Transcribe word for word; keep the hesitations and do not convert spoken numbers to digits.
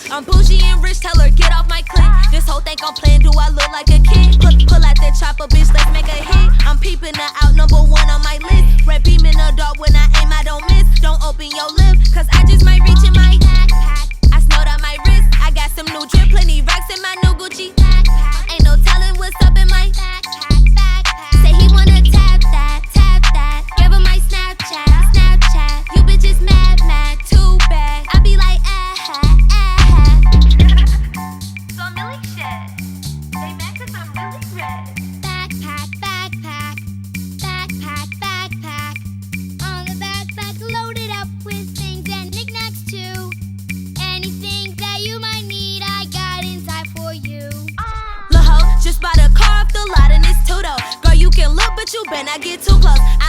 I'm bougie and rich, tell her get off my clip. This whole thing I'm playing, do I look like a kid? Pull, pull out that chopper, bitch, let's make a hit. I'm peeping her out, number one on my list. Red beam in the dark, when I aim, I don't miss. Don't open your lip, cause I just might reach in my backpack. I snowed on my wrist, I got some new drip, plenty racks in my new Gucci backpack. Ain't no telling what's up in my backpack, backpack. Say he wanna tap that, tap that. Give him my Snapchat, Snapchat. You bitches mad, mad, too bad. I be like, ah ha, ah ha. Some Millie shit. They mad cause I'm really red. Backpack, backpack, backpack, backpack. On the backpack loaded up with things and knickknacks too. Anything that you might need, I got inside for you. Lil' ho, just bought a car off the lot and it's two-door. Girl, you can look, but you better not get too close. I